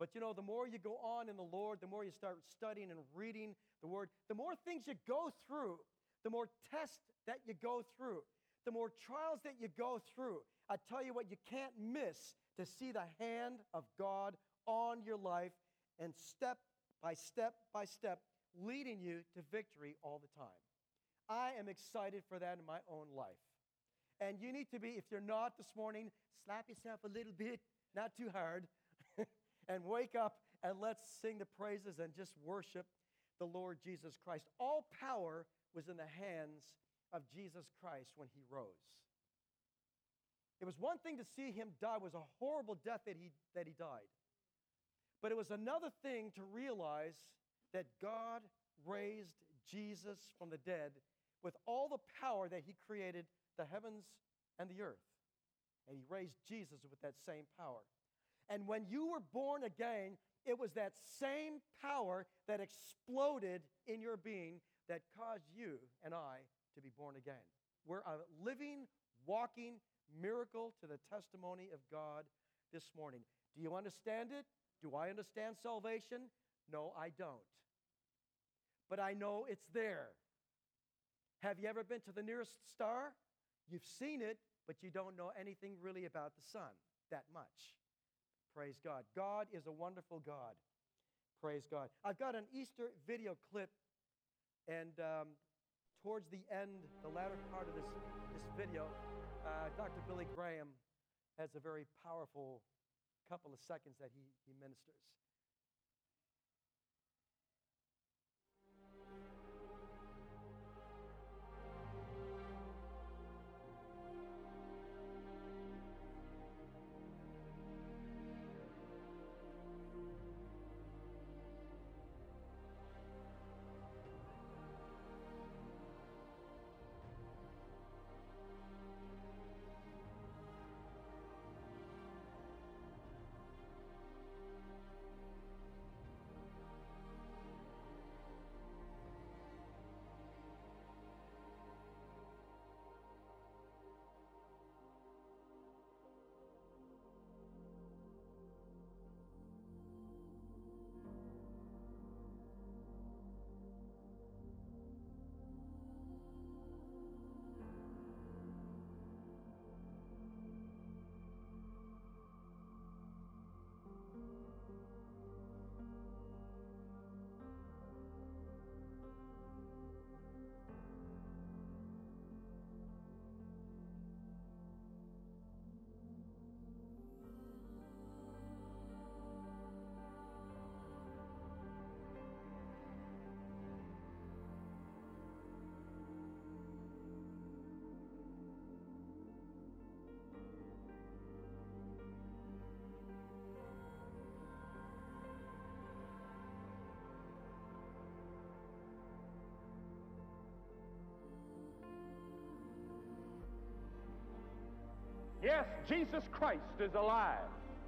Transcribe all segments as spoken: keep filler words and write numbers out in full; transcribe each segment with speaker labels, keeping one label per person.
Speaker 1: But you know, the more you go on in the Lord, the more you start studying and reading the Word, the more things you go through, the more tests that you go through, the more trials that you go through. I tell you what, you can't miss to see the hand of God on your life and step by step by step leading you to victory all the time. I am excited for that in my own life. And you need to be, if you're not this morning, slap yourself a little bit, not too hard, and wake up and let's sing the praises and just worship the Lord Jesus Christ. All power was in the hands of Jesus Christ when he rose. It was one thing to see him die. It was a horrible death that he, that he died. But it was another thing to realize that God raised Jesus from the dead with all the power that he created the heavens and the earth. And he raised Jesus with that same power. And when you were born again, it was that same power that exploded in your being that caused you and I to be born again. We're a living, walking miracle to the testimony of God this morning. Do you understand it? Do I understand salvation? No, I don't. But I know it's there. Have you ever been to the nearest star? You've seen it, but you don't know anything really about the sun that much. Praise God. God is a wonderful God. Praise God. I've got an Easter video clip, and um, towards the end, the latter part of this, this video, uh, Doctor Billy Graham has a very powerful couple of seconds that he, he ministers.
Speaker 2: Yes, Jesus Christ is alive.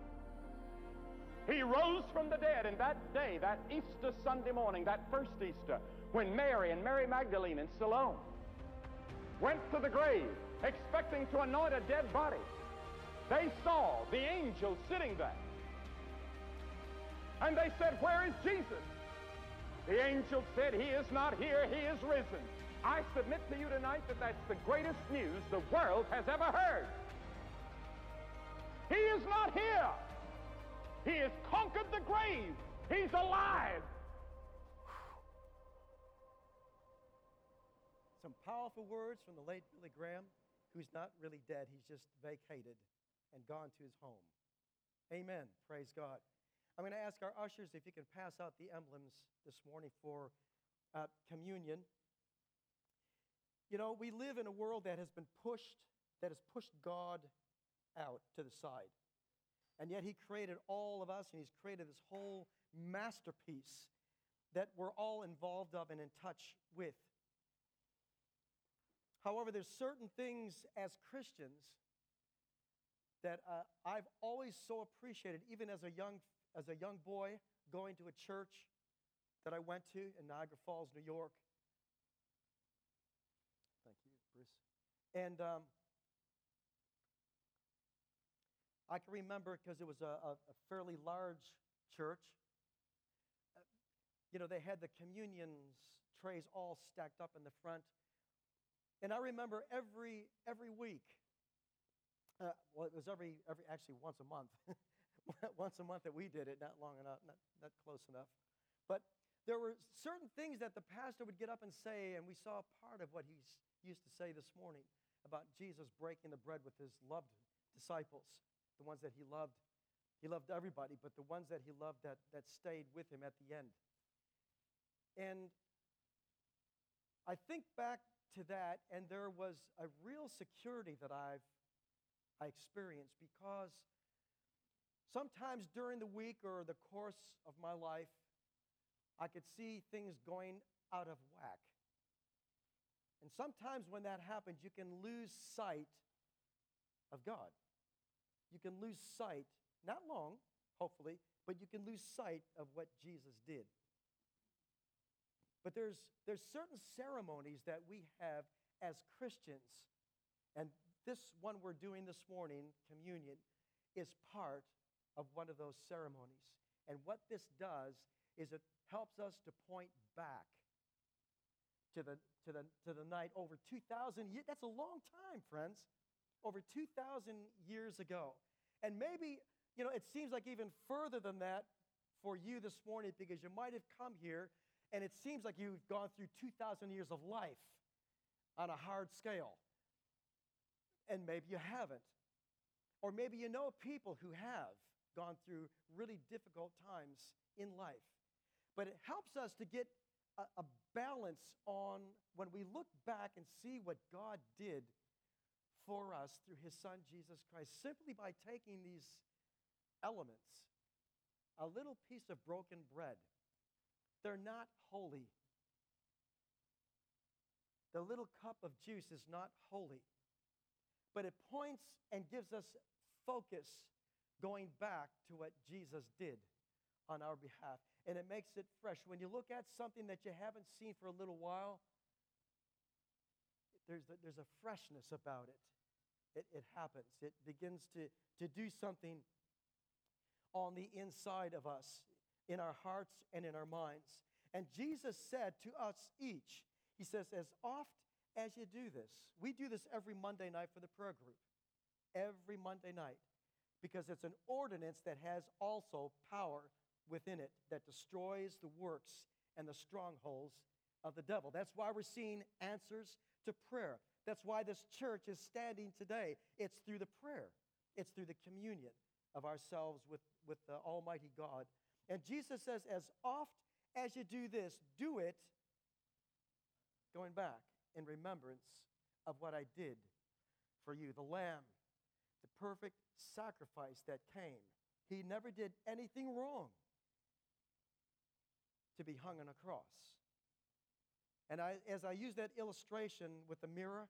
Speaker 2: He rose from the dead, and that day, that Easter Sunday morning, that first Easter, when Mary and Mary Magdalene and Salome went to the grave expecting to anoint a dead body, they saw the angel sitting there. And they said, "Where is Jesus?" The angel said, "He is not here, he is risen." I submit to you tonight that that's the greatest news the world has ever heard. He is not here. He has conquered the grave. He's alive.
Speaker 1: Some powerful words from the late Billy Graham, who's not really dead. He's just vacated and gone to his home. Amen. Praise God. I'm going to ask our ushers if you can pass out the emblems this morning for uh, communion. You know, we live in a world that has been pushed, that has pushed God out to the side. And yet he created all of us, and he's created this whole masterpiece that we're all involved of and in touch with. However, there's certain things as Christians that uh, I've always so appreciated, even as a young as a young boy going to a church that I went to in Niagara Falls, New York. Thank you, Bruce. And um, I can remember, because it was a, a, a fairly large church. Uh, You know, they had the communions trays all stacked up in the front. And I remember every every week, uh, well, it was every, every actually once a month, once a month that we did it, not long enough, not, not close enough. But there were certain things that the pastor would get up and say, and we saw part of what he used to say this morning about Jesus breaking the bread with his loved disciples, the ones that he loved. He loved everybody, but the ones that he loved that, that stayed with him at the end. And I think back to that, and there was a real security that I've I experienced, because sometimes during the week or the course of my life, I could see things going out of whack. And sometimes when that happens, you can lose sight of God. You can lose sight, not long, hopefully, but you can lose sight of what Jesus did. But there's, there's certain ceremonies that we have as Christians, and this one we're doing this morning, communion, is part of one of those ceremonies. And what this does is it helps us to point back to the, to the, to the night over two thousand years. That's a long time, friends. Over two thousand years ago. And maybe, you know, it seems like even further than that for you this morning, because you might have come here and it seems like you've gone through two thousand years of life on a hard scale. And maybe you haven't. Or maybe you know people who have gone through really difficult times in life. But it helps us to get a, a balance on when we look back and see what God did for us through his son, Jesus Christ, simply by taking these elements. A little piece of broken bread. They're not holy. The little cup of juice is not holy. But it points and gives us focus going back to what Jesus did on our behalf. And it makes it fresh. When you look at something that you haven't seen for a little while, there's a, there's a freshness about it. It, it happens. It begins to, to do something on the inside of us, in our hearts and in our minds. And Jesus said to us each, he says, as oft as you do this, we do this every Monday night for the prayer group. Every Monday night. Because it's an ordinance that has also power within it that destroys the works and the strongholds of the devil. That's why we're seeing answers to prayer. That's why this church is standing today. It's through the prayer. It's through the communion of ourselves with, with the Almighty God. And Jesus says, as oft as you do this, do it, going back in remembrance of what I did for you. The Lamb, the perfect sacrifice that came. He never did anything wrong to be hung on a cross. And I, as I use that illustration with the mirror,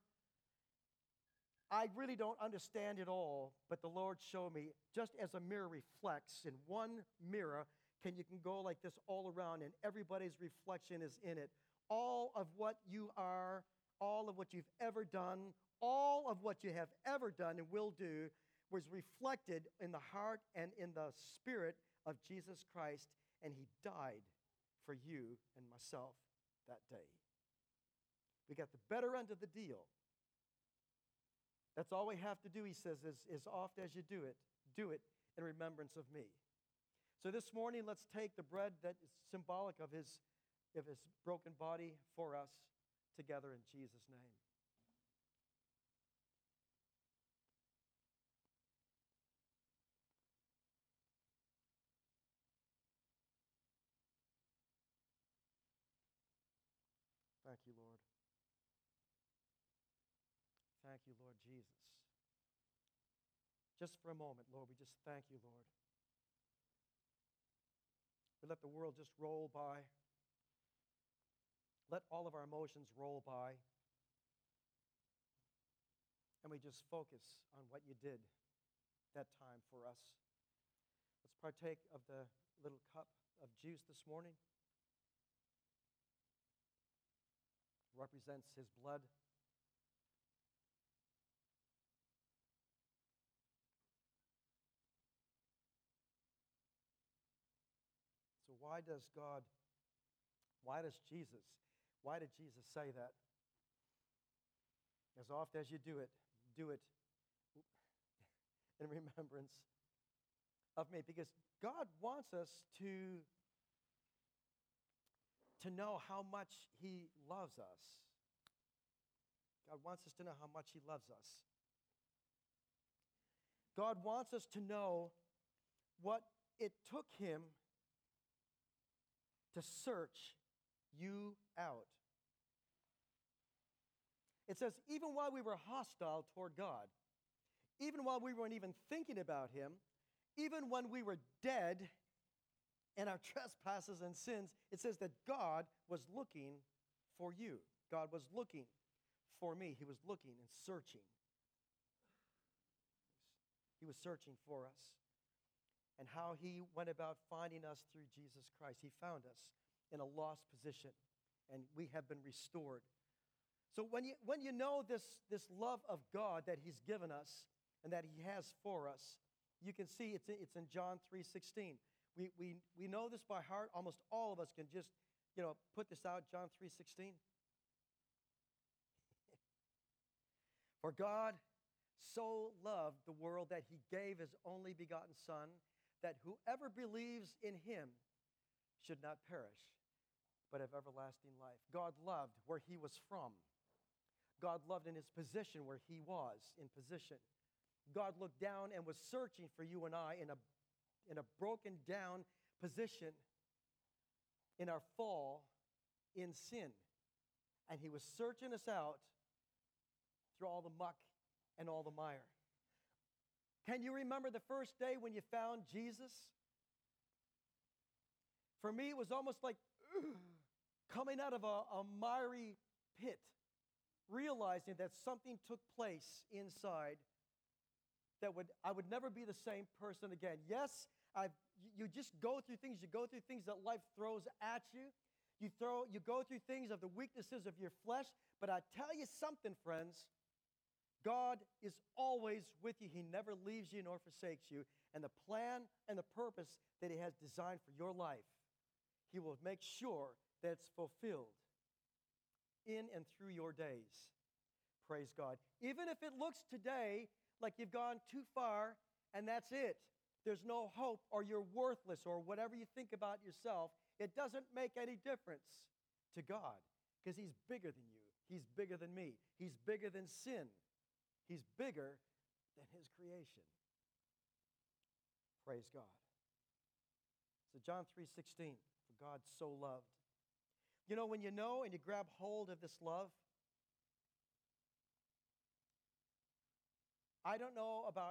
Speaker 1: I really don't understand it all, but the Lord showed me, just as a mirror reflects, in one mirror, can you can go like this all around, and everybody's reflection is in it. All of what you are, all of what you've ever done, all of what you have ever done and will do was reflected in the heart and in the spirit of Jesus Christ, and he died for you and myself that day. We got the better end of the deal. That's all we have to do, he says, is as oft as you do it, do it in remembrance of me. So this morning, let's take the bread that is symbolic of his, of his broken body for us together in Jesus' name. Thank you, Lord. Thank you, Lord Jesus. Just for a moment, Lord, we just thank you, Lord. We let the world just roll by. Let all of our emotions roll by. And we just focus on what you did that time for us. Let's partake of the little cup of juice this morning. Represents his blood. why does God, why does Jesus, why did Jesus say that? As often as you do it, do it in remembrance of me. Because God wants us to, to know how much he loves us. God wants us to know how much he loves us. God wants us to know what it took him to search you out. It says, even while we were hostile toward God, even while we weren't even thinking about him, even when we were dead in our trespasses and sins, it says that God was looking for you. God was looking for me. He was looking and searching. He was searching for us. And how he went about finding us through Jesus Christ. He found us in a lost position, and we have been restored. So when you, when you know this, this love of God that he's given us and that he has for us, you can see it's in, it's in John three sixteen. We, we, we know this by heart. Almost all of us can just, you know, put this out, John three sixteen. For God so loved the world that he gave his only begotten Son, that whoever believes in him should not perish, but have everlasting life. God loved where he was from. God loved in his position where he was in position. God looked down and was searching for you and I in a, in a broken down position in our fall in sin. And he was searching us out through all the muck and all the mire. Can you remember the first day when you found Jesus? For me, it was almost like coming out of a, a miry pit, realizing that something took place inside that would I would never be the same person again. Yes, I've, you just go through things. You go through things that life throws at you. You throw, you go through things of the weaknesses of your flesh. But I tell you something, friends. God is always with you. He never leaves you nor forsakes you. And the plan and the purpose that he has designed for your life, he will make sure that it's fulfilled in and through your days. Praise God. Even if it looks today like you've gone too far and that's it, there's no hope, or you're worthless, or whatever you think about yourself, it doesn't make any difference to God, because he's bigger than you. He's bigger than me. He's bigger than sin. He's bigger than his creation. Praise God. So John three sixteen, for God so loved. You know, when you know and you grab hold of this love, I don't know about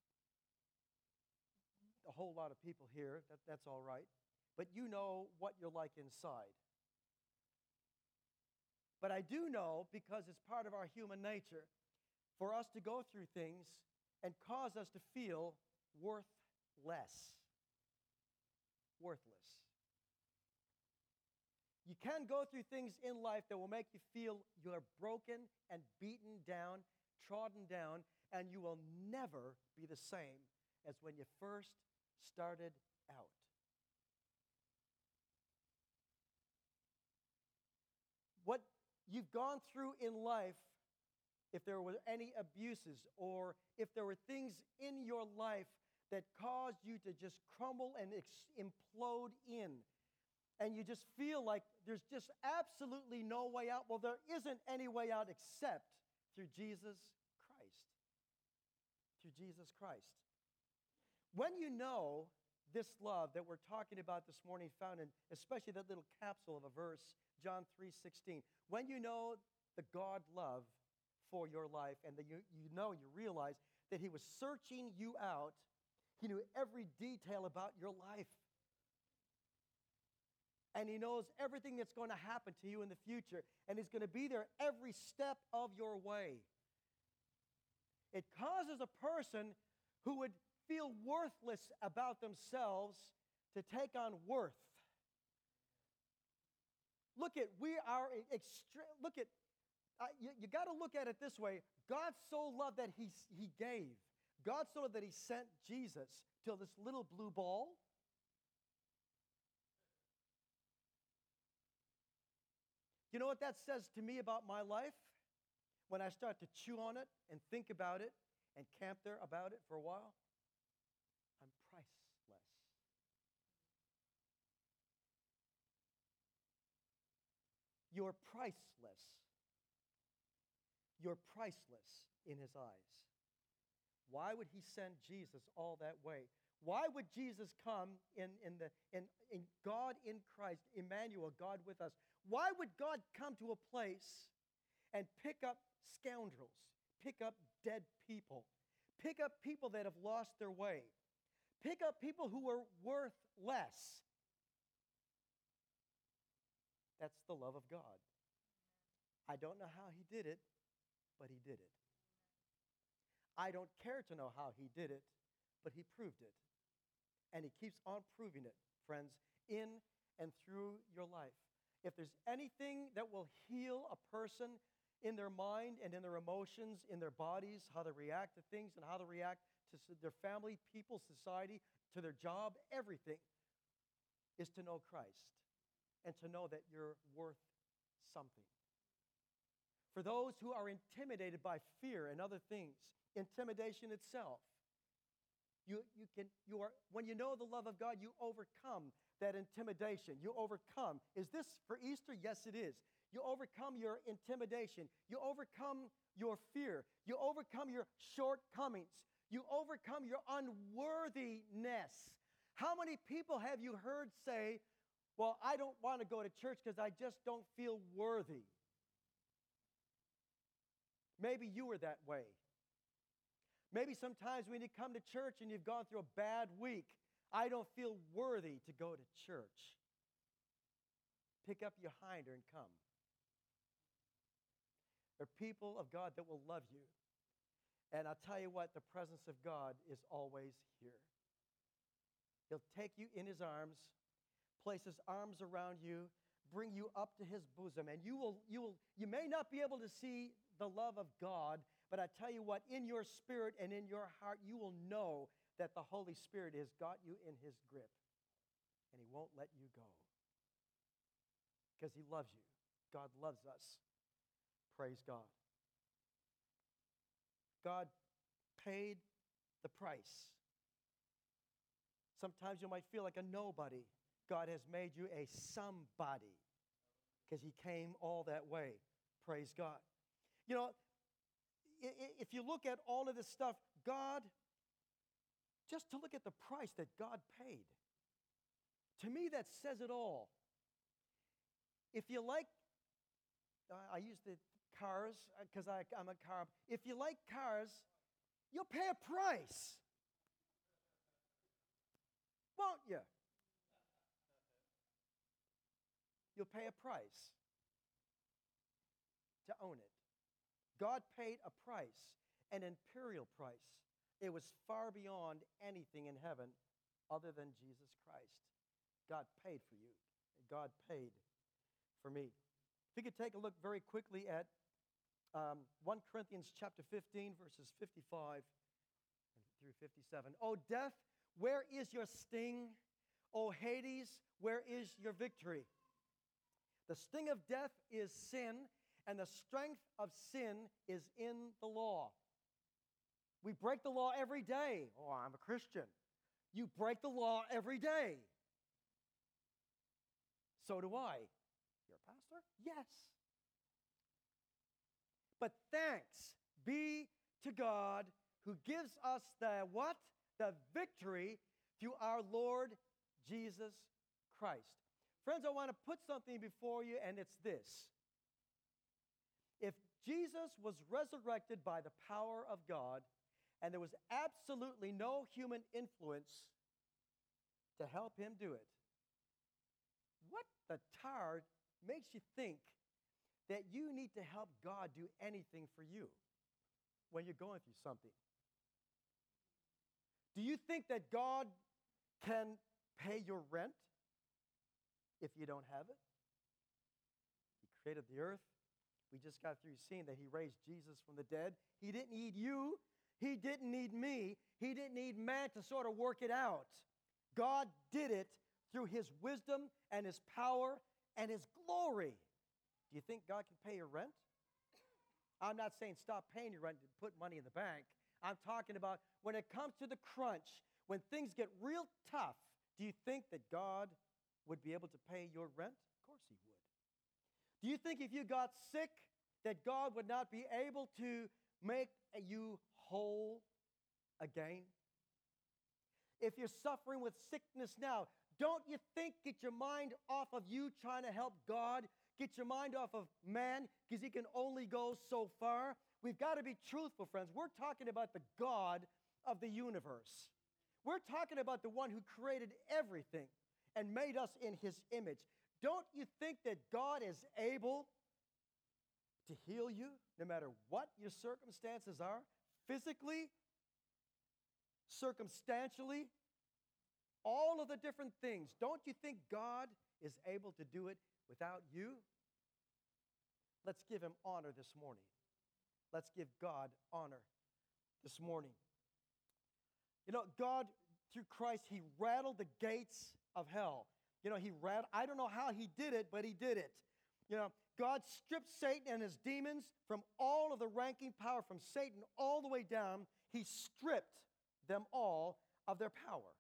Speaker 1: a whole lot of people here, that, that's all right, but you know what you're like inside. But I do know, because it's part of our human nature, for us to go through things and cause us to feel worthless. Worthless. You can go through things in life that will make you feel you are broken and beaten down, trodden down, and you will never be the same as when you first started out. What you've gone through in life, if there were any abuses, or if there were things in your life that caused you to just crumble and ex- implode in, and you just feel like there's just absolutely no way out, well, there isn't any way out except through Jesus Christ. Through Jesus Christ. When you know this love that we're talking about this morning, found in especially that little capsule of a verse, John three sixteen, when you know the God love for your life, and that you, you know, you realize that he was searching you out, he knew every detail about your life. And he knows everything that's going to happen to you in the future, and he's going to be there every step of your way. It causes a person who would feel worthless about themselves to take on worth. Look at, we are extreme, look at, uh, you, you got to look at it this way. God so loved that he, he gave. God so loved that he sent Jesus to this little blue ball. You know what that says to me about my life? When I start to chew on it and think about it and camp there about it for a while, I'm priceless. You're priceless. You're priceless in his eyes. Why would he send Jesus all that way? Why would Jesus come in, in, the, in, in God in Christ, Emmanuel, God with us? Why would God come to a place and pick up scoundrels, pick up dead people, pick up people that have lost their way, pick up people who are worth less? That's the love of God. I don't know how he did it, but he did it. I don't care to know how he did it, but he proved it. And he keeps on proving it, friends, in and through your life. If there's anything that will heal a person in their mind and in their emotions, in their bodies, how they react to things and how they react to their family, people, society, to their job, everything, is to know Christ and to know that you're worth something. For those who are intimidated by fear and other things, intimidation itself, you, you can, you are, when you know the love of God, you overcome that intimidation. You overcome. Is this for Easter? Yes, it is. You overcome your intimidation. You overcome your fear. You overcome your shortcomings. You overcome your unworthiness. How many people have you heard say, well, I don't want to go to church because I just don't feel worthy? Maybe you were that way. Maybe sometimes when you come to church and you've gone through a bad week, I don't feel worthy to go to church. Pick up your hinder and come. There are people of God that will love you. And I'll tell you what, the presence of God is always here. He'll take you in his arms, place his arms around you, bring you up to his bosom, and you will, you will, you may not be able to see the love of God, but I tell you what, in your spirit and in your heart, you will know that the Holy Spirit has got you in his grip, and he won't let you go because he loves you. God loves us. Praise God. God paid the price. Sometimes you might feel like a nobody. God has made you a somebody because he came all that way. Praise God. You know, if you look at all of this stuff, God, just to look at the price that God paid, to me that says it all. If you like, uh, I use the cars because I'm a car. If you like cars, you'll pay a price, won't you? You'll pay a price to own it. God paid a price, an imperial price. It was far beyond anything in heaven other than Jesus Christ. God paid for you. God paid for me. If you could take a look very quickly at um, First Corinthians chapter fifteen, verses fifty-five through fifty-seven. O death, where is your sting? O Hades, where is your victory? The sting of death is sin, and the strength of sin is in the law. We break the law every day. Oh, I'm a Christian. You break the law every day. So do I. You're a pastor? Yes. But thanks be to God who gives us the what? The victory through our Lord Jesus Christ. Friends, I want to put something before you, and it's this. If Jesus was resurrected by the power of God, and there was absolutely no human influence to help him do it, what the tar makes you think that you need to help God do anything for you when you're going through something? Do you think that God can pay your rent if you don't have it? He created the earth. We just got through seeing that he raised Jesus from the dead. He didn't need you. He didn't need me. He didn't need man to sort of work it out. God did it through his wisdom and his power and his glory. Do you think God can pay your rent? I'm not saying stop paying your rent and put money in the bank. I'm talking about when it comes to the crunch, when things get real tough, do you think that God would be able to pay your rent? Of course he would. Do you think if you got sick that God would not be able to make you whole again? If you're suffering with sickness now, don't you think, get your mind off of you trying to help God, get your mind off of man, because he can only go so far. We've got to be truthful, friends. We're talking about the God of the universe. We're talking about the one who created everything and made us in his image. Don't you think that God is able to heal you no matter what your circumstances are? Physically, circumstantially, all of the different things. Don't you think God is able to do it without you? Let's give him honor this morning. Let's give God honor this morning. You know, God, through Christ, he rattled the gates of hell. You know, he rattled, I don't know how he did it, but he did it. You know, God stripped Satan and his demons from all of the ranking power, from Satan all the way down. He stripped them all of their power.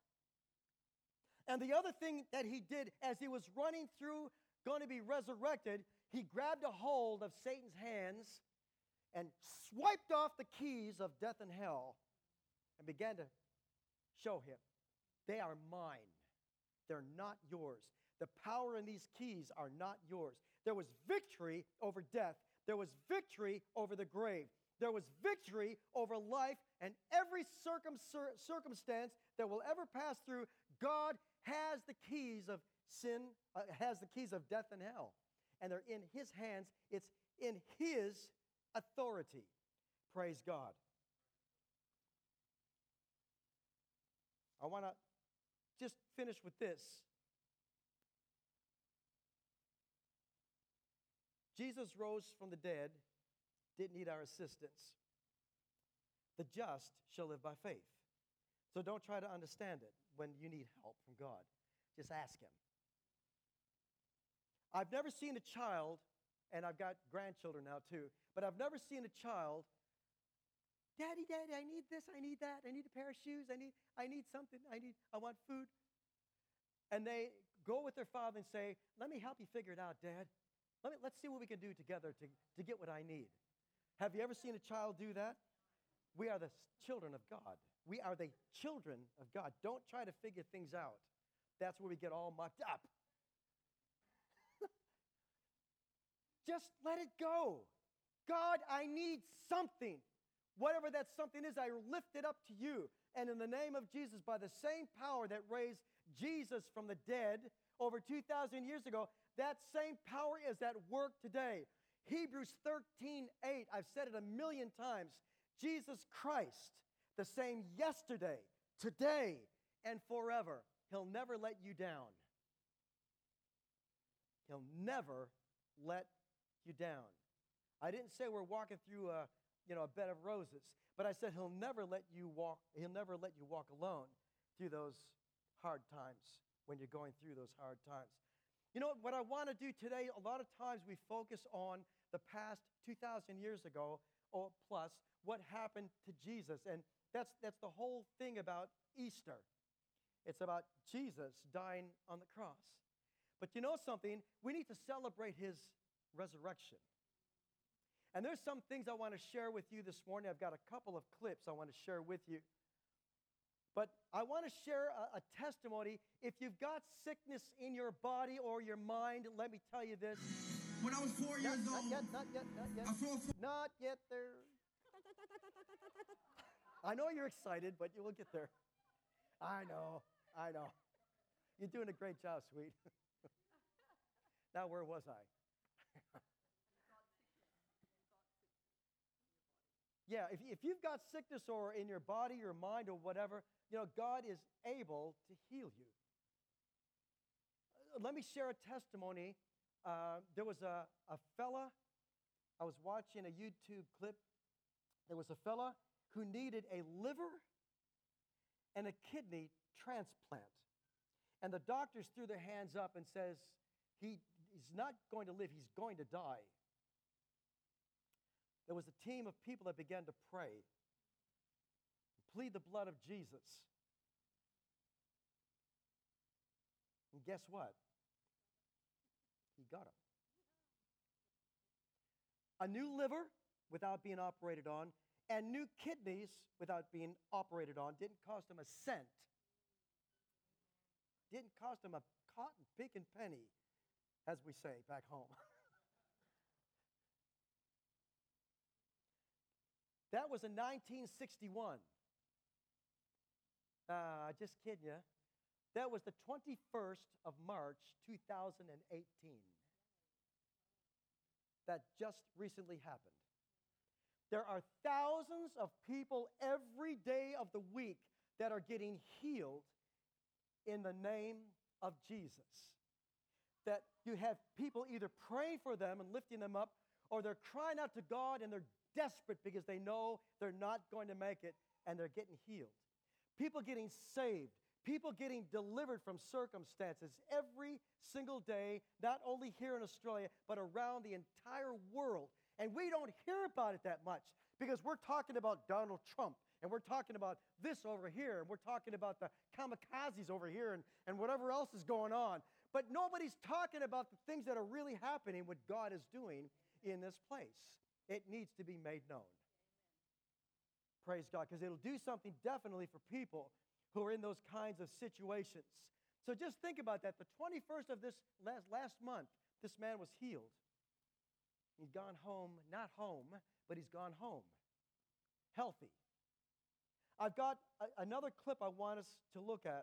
Speaker 1: And the other thing that he did as he was running through, going to be resurrected, he grabbed a hold of Satan's hands and swiped off the keys of death and hell and began to show him, they are mine. They're not yours. The power in these keys are not yours. There was victory over death. There was victory over the grave. There was victory over life, and every circum- circumstance that will ever pass through, God has the keys of sin, uh, has the keys of death and hell. And they're in his hands. It's in his authority. Praise God. I want to just finish with this. Jesus rose from the dead, didn't need our assistance. The just shall live by faith. So don't try to understand it when you need help from God. Just ask him. I've never seen a child, and I've got grandchildren now too, but I've never seen a child, Daddy, Daddy, I need this, I need that, I need a pair of shoes, I need, I need something, I need, I want food. And they go with their father and say, let me help you figure it out, Dad. Let me, let's see what we can do together to, to get what I need. Have you ever seen a child do that? We are the children of God. We are the children of God. Don't try to figure things out. That's where we get all mucked up. Just let it go. God, I need something. Whatever that something is, I lift it up to you. And in the name of Jesus, by the same power that raised Jesus from the dead over two thousand years ago, that same power is at work today. Hebrews thirteen eight, I've said it a million times. Jesus Christ, the same yesterday, today, and forever. He'll never let you down. He'll never let you down. I didn't say we're walking through a, you know, a bed of roses, but I said he'll never let you walk, he'll never let you walk alone through those hard times when you're going through those hard times. You know, what I want to do today, a lot of times we focus on the past two thousand years ago or plus, what happened to Jesus. And that's, that's the whole thing about Easter. It's about Jesus dying on the cross. But you know something? We need to celebrate his resurrection. And there's some things I want to share with you this morning. I've got a couple of clips I want to share with you. But I want to share a, a testimony. If you've got sickness in your body or your mind, let me tell you this.
Speaker 3: When I was four
Speaker 1: Not,
Speaker 3: years
Speaker 1: not
Speaker 3: old,
Speaker 1: yet, not yet, not yet.
Speaker 3: I saw a
Speaker 1: Not yet there. I know you're excited, but you will get there. I know, I know. You're doing a great job, sweet. Now, where was I? Yeah, if, if you've got sickness or in your body, your mind, or whatever, you know, God is able to heal you. Uh, Let me share a testimony. Uh, there was a, a fella, I was watching a YouTube clip. There was a fella who needed a liver and a kidney transplant. And the doctors threw their hands up and says, he, he's not going to live, he's going to die. There was a team of people that began to pray, plead the blood of Jesus. And guess what? He got him. A new liver without being operated on, and new kidneys without being operated on didn't cost him a cent. Didn't cost him a cotton picking penny, as we say back home. That was in nineteen sixty-one. Uh, just kidding you. That was the twenty-first of March, two thousand eighteen. That just recently happened. There are thousands of people every day of the week that are getting healed in the name of Jesus. That you have people either praying for them and lifting them up, or they're crying out to God and they're desperate because they know they're not going to make it, and they're getting healed. People getting saved. People getting delivered from circumstances every single day, not only here in Australia, but around the entire world. And we don't hear about it that much because we're talking about Donald Trump, and we're talking about this over here, and we're talking about the kamikazes over here, and, and whatever else is going on. But nobody's talking about the things that are really happening, what God is doing in this place. It needs to be made known. Praise God, because it'll do something definitely for people who are in those kinds of situations. So just think about that. The twenty-first of this last, last month, this man was healed. He's gone home, not home, but he's gone home, healthy. I've got a, another clip I want us to look at.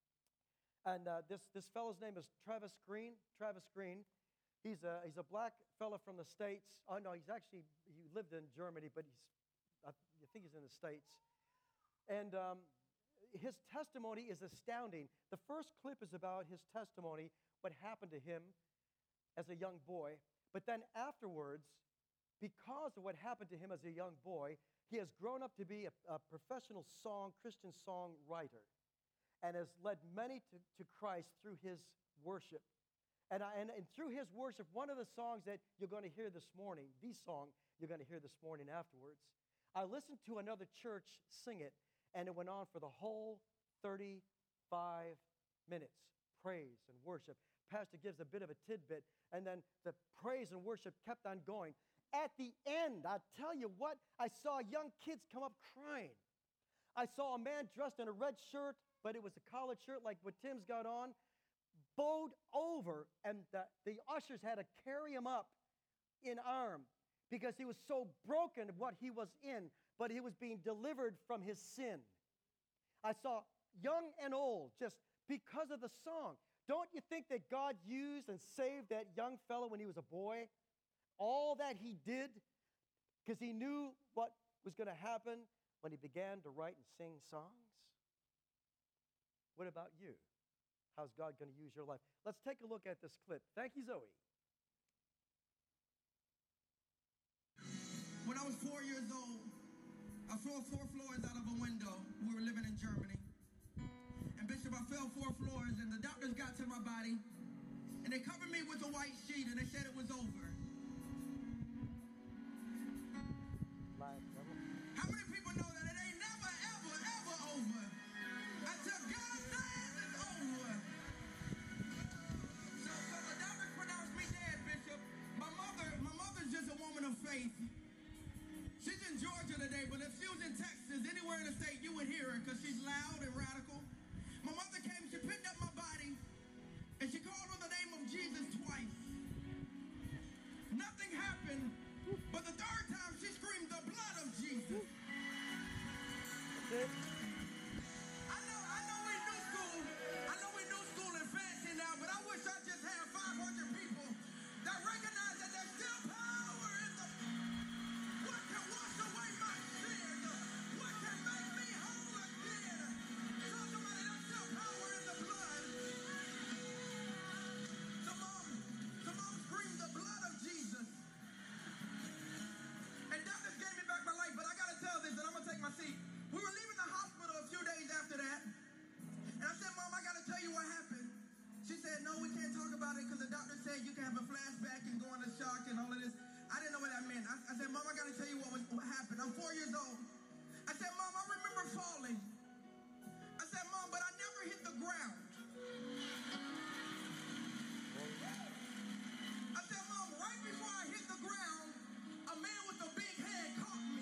Speaker 1: And uh, this, this fellow's name is Travis Green. Travis Green. He's a, he's a black fellow from the States. Oh, no, he's actually, he lived in Germany, but he's, I think he's in the States. And um, his testimony is astounding. The first clip is about his testimony, what happened to him as a young boy. But then afterwards, because of what happened to him as a young boy, he has grown up to be a, a professional song, Christian songwriter, and has led many to, to Christ through his worship. And, I, and, and through his worship, one of the songs that you're going to hear this morning, the song you're going to hear this morning afterwards, I listened to another church sing it, and it went on for the whole thirty-five minutes. Praise and worship. Pastor gives a bit of a tidbit, and then the praise and worship kept on going. At the end, I tell you what, I saw young kids come up crying. I saw a man dressed in a red shirt, but it was a collared shirt like what Tim's got on, bowed over, and the, the ushers had to carry him up in arm because he was so broken of what he was in, but he was being delivered from his sin. I saw young and old just because of the song. Don't you think that God used and saved that young fellow when he was a boy? All that he did because he knew what was going to happen when he began to write and sing songs? What about you? How's God going to use your life? Let's take a look at this clip. Thank you, Zoe.
Speaker 3: When I was four years old, I fell four floors out of a window. We were living in Germany. And Bishop, I fell four floors, and the doctors got to my body, and they covered me with a white sheet, and they said it was over. How many people know that it ain't never, ever, ever over until God says it's over? So, so the doctors pronounced me dead, Bishop. My mother, my mother's just a woman of faith. She's in Georgia today, but if she was in Texas, anywhere in the state, you would hear her because she's loud and radical. My mother came, she picked up my body, and she called on the name of Jesus twice. the doctor said you can have a flashback and go into shock and all of this. I didn't know what that meant. I, I said, Mom, I got to tell you what, was, what happened. I'm four years old. I said, Mom, I remember falling. I said, Mom, but I never hit the ground. I said, Mom, right before I hit the ground, a man with a big hand caught me.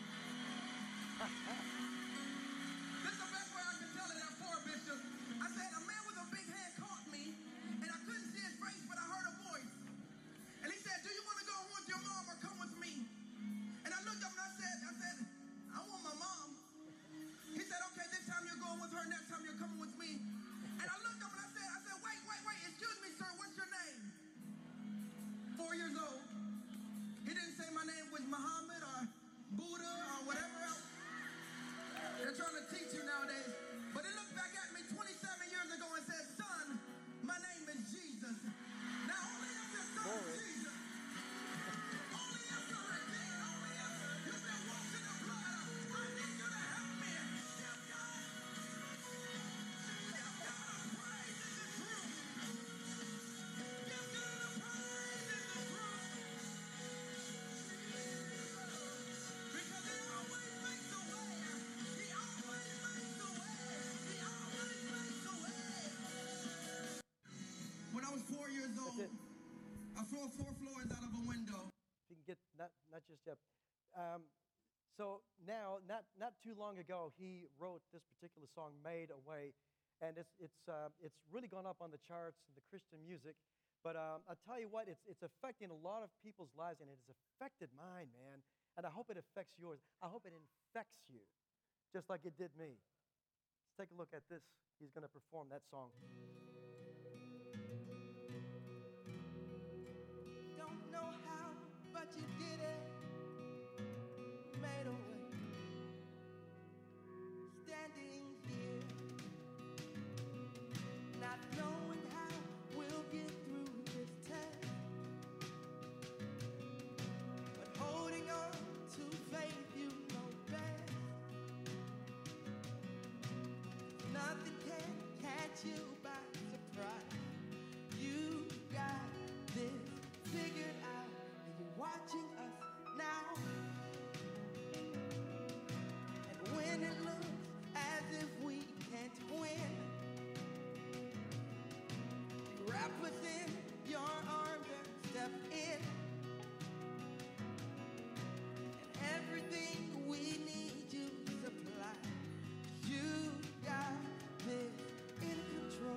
Speaker 3: This is the best way I can tell it at four, Bishop. I said, a man with a big hand caught me, and I couldn't see his face, but I heard a voice. And he said, do you want to go with your mom or come with me? And I looked up and I said, I said, I want my mom. He said, okay, this time you're going with her, next time you're coming with me. And I looked up and I said, I said, wait, wait, wait, excuse me, sir, what's your name? Four years old. He didn't say my name was Muhammad or Buddha or whatever else they're trying to teach you nowadays. But he looked back at me twenty-seven years ago and said, son, my name is Jesus. Now only if your son is Jesus. Only if you're redeemed. Only if you've been washed in the blood. I need you to help me. Give God. Give God a praise in this room. Give God a praise in this room. Because he always makes a way. He always makes a way. He always makes a way. When I was four years old,
Speaker 1: That's it.
Speaker 3: I flew four floors out of a window.
Speaker 1: If you can get, not, not just yet. Um, so now, not, not too long ago, he wrote this particular song, Made a Way. And it's, it's, uh, it's really gone up on the charts in the Christian music. But um, I'll tell you what, it's, it's affecting a lot of people's lives, and it has affected mine, man. And I hope it affects yours. I hope it infects you, just like it did me. Let's take a look at this. He's going to perform that song.
Speaker 3: Don't know how, but you did it. Made a way. Standing here, not knowing how we'll get through this test, but holding on to faith, you know best. Nothing can catch you by surprise. You got this figured out, and you're watching us now. And when it looks as if we can't win, you wrap us in your arms and step in. And everything we need you supply. You got this in control.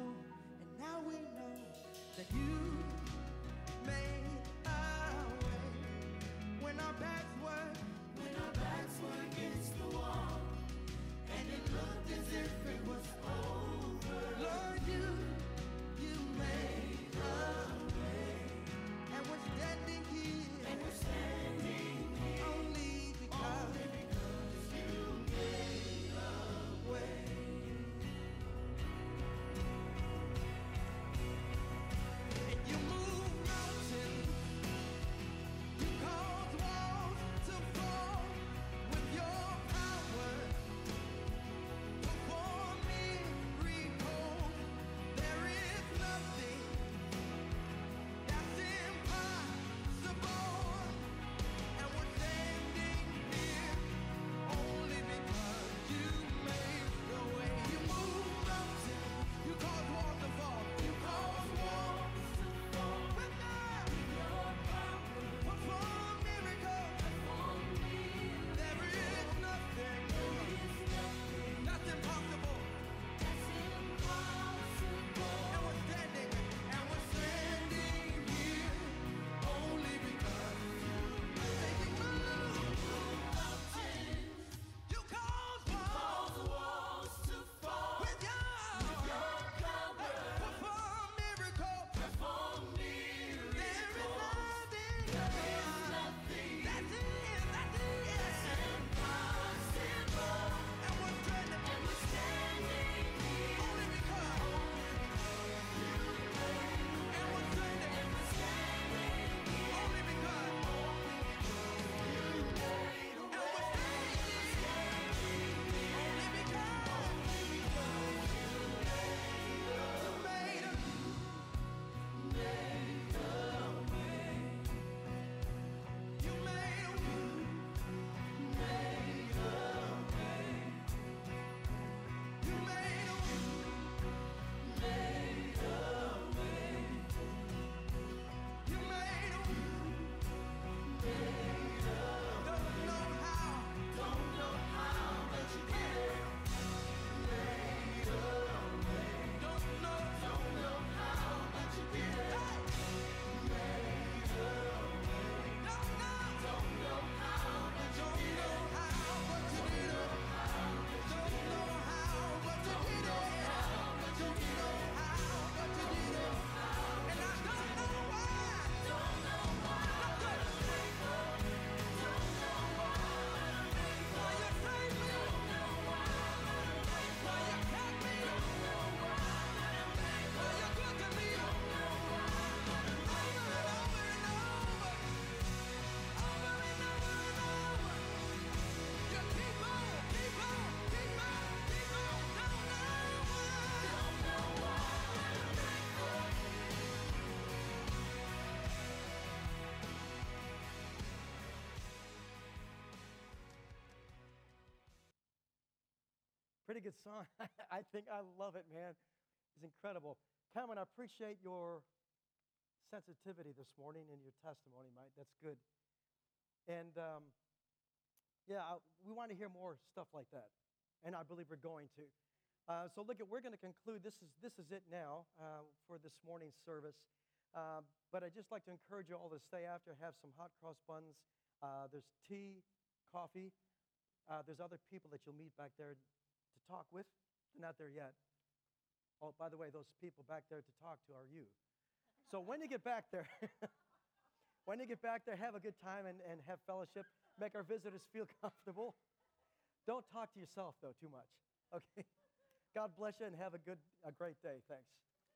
Speaker 1: pretty good song. I think I love it, man. It's incredible. Cameron, I appreciate your sensitivity this morning and your testimony, mate. That's good. And um, yeah, I, we want to hear more stuff like that, and I believe we're going to. Uh, so look, at we're going to conclude. This is this is it now uh, for this morning's service. Uh, but I'd just like to encourage you all to stay after, have some hot cross buns. Uh, there's tea, coffee. Uh, there's other people that you'll meet back there to talk with. They're not there yet. Oh, by the way, those people back there to talk to are you. So when you get back there, when you get back there, have a good time and, and have fellowship. Make our visitors feel comfortable. Don't talk to yourself, though, too much. Okay? God bless you and have a good, a great day. Thanks.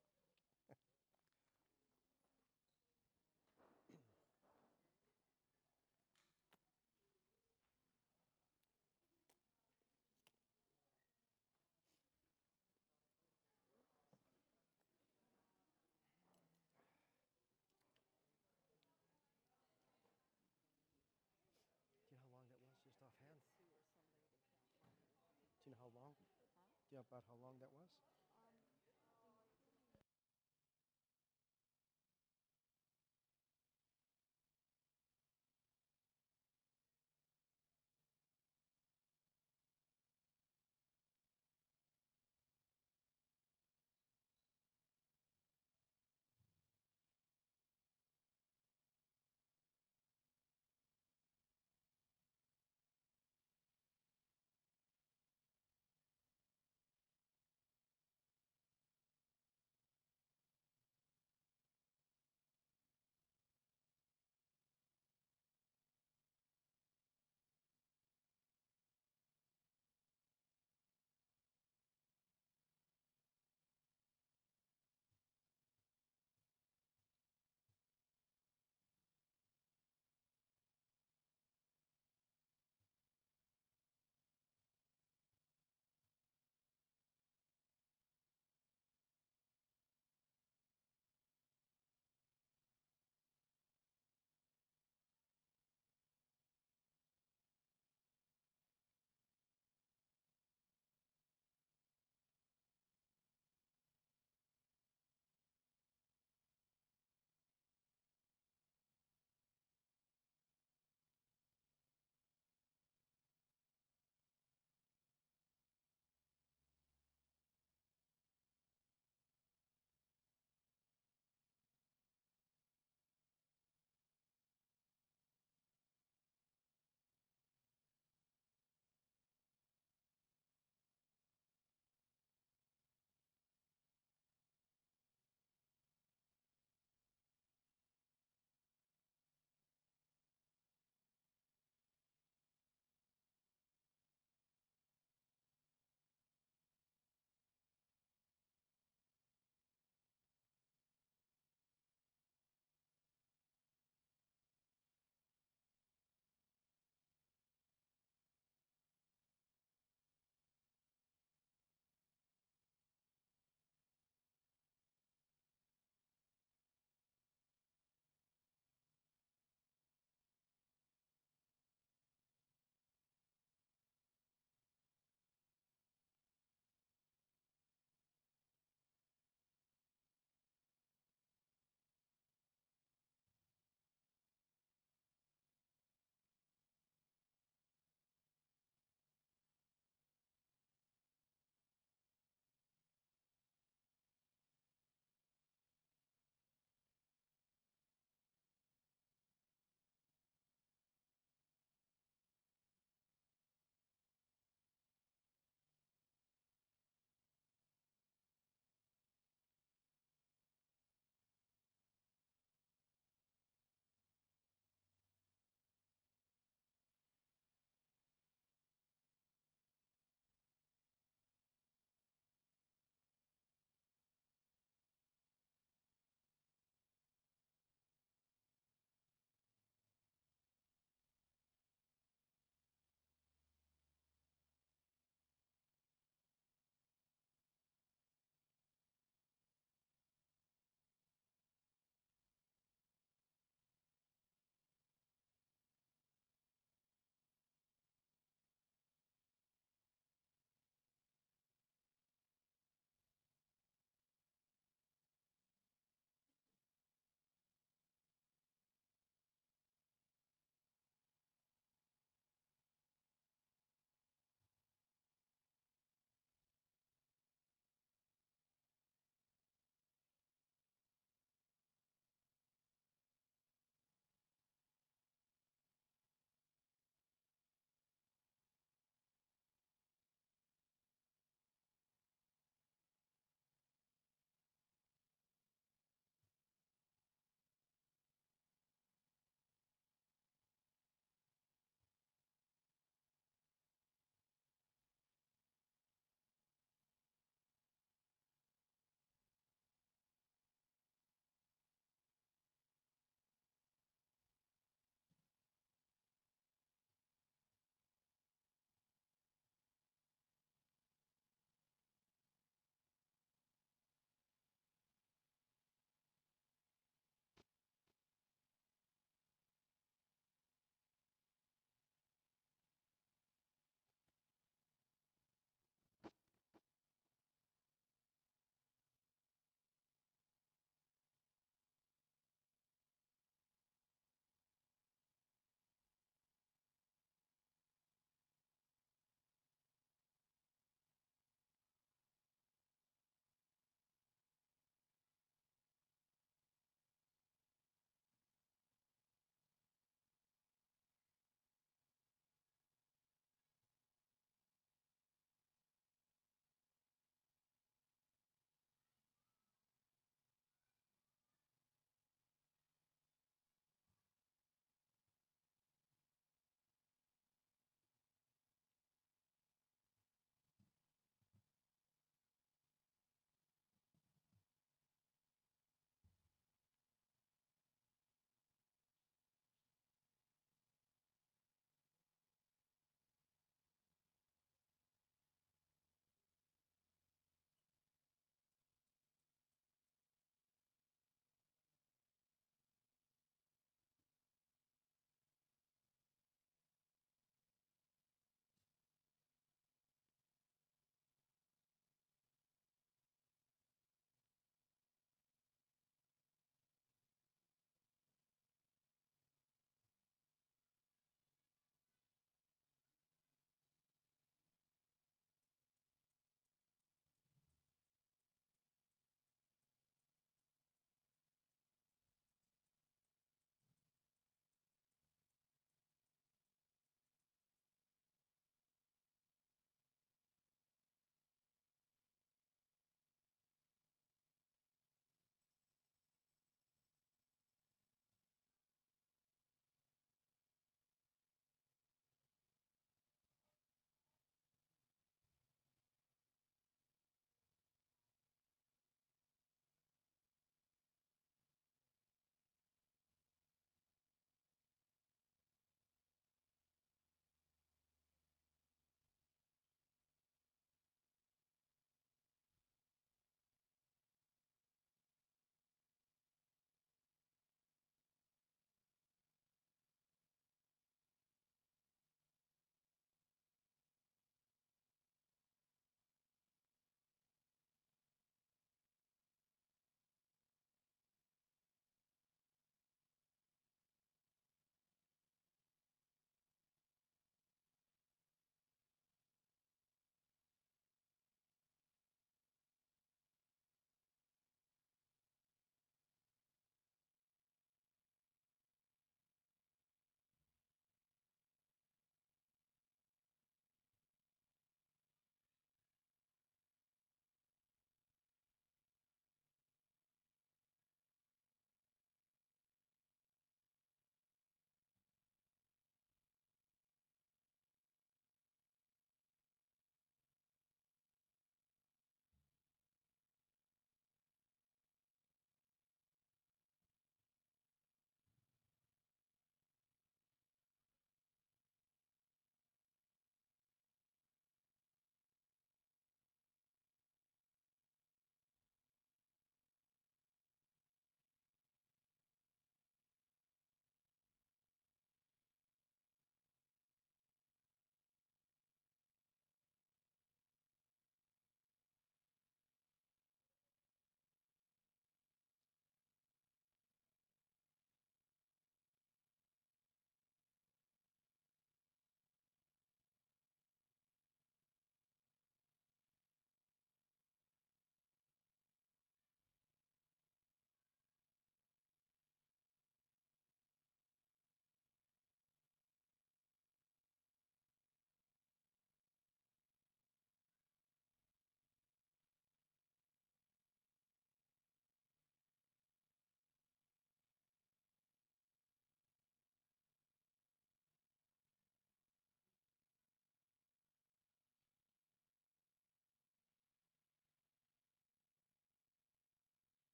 Speaker 1: Do you know how long that was, just offhand? Do you know how long? Do you know about how long that was?